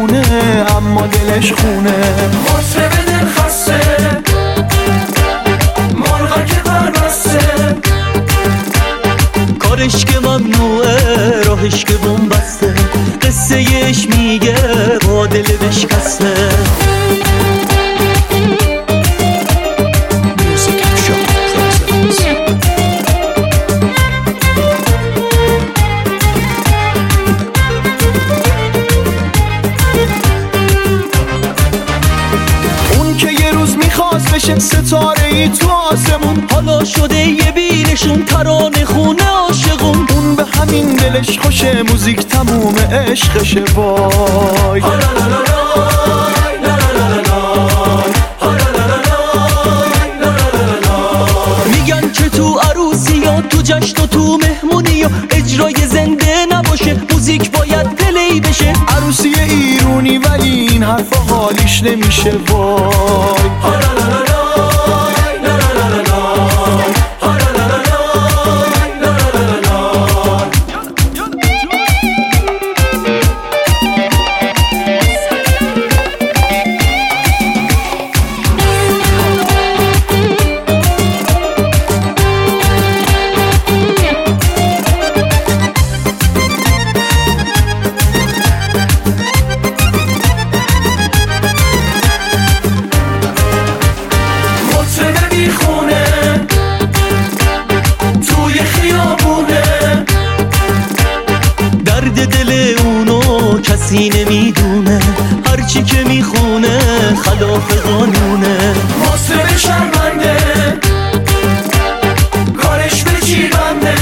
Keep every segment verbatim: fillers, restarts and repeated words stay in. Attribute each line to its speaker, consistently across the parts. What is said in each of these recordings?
Speaker 1: دیوونه اما دلش خونه.
Speaker 2: مطرب دل خسته مرغا که بربسته،
Speaker 3: کارش که ممنوعه راهش که بنبسته، قصه یش میگه با دل بشکسته.
Speaker 1: بشه ستاره ای تو آسمون،
Speaker 3: حالا شده یه بینشون ترانه خونه عاشقون.
Speaker 1: اون به همین دلش خوشه موزیک تموم عشقشه. وای
Speaker 3: میگن که تو عروسی یا تو جشن و تو مهمونی یا اجرای زنده نباشه، موزیک باید پلی بشه.
Speaker 1: عروسی ایرونی ولی این حرفا حالیش نمیشه. وای
Speaker 3: کسی نمیدونه، هرچی که میخونه خلاف قانونه.
Speaker 2: مطرب شرمنده کارش به چی بنده،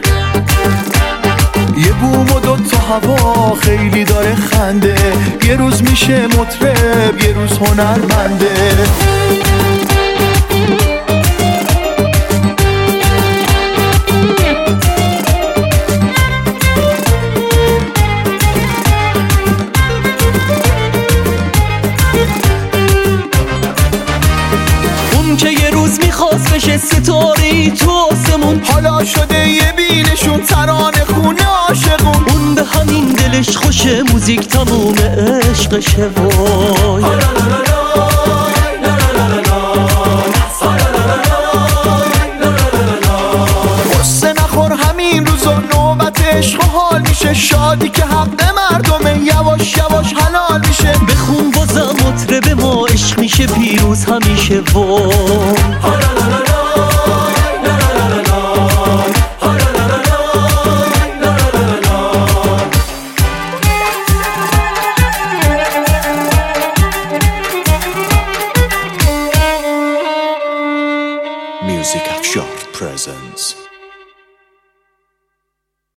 Speaker 1: یه بوم و دو تا هوا خیلی داره خنده. یه روز میشه مطرب یه روز هنرمنده.
Speaker 3: که یه روز میخواست بشه ستاره تو آسمون،
Speaker 1: حالا شده یه بینشون ترانه خونه عاشقون.
Speaker 3: اون به همین دلش خوشه موزیک تموم عشقشه. وای
Speaker 1: قصه نخور همین روزا نوبت عشق و حال میشه. شادی که حق مردمه یواش یواش حلال میشه.
Speaker 3: بخون بازم مطرب ما عشق میشه پیروز همیشه. وای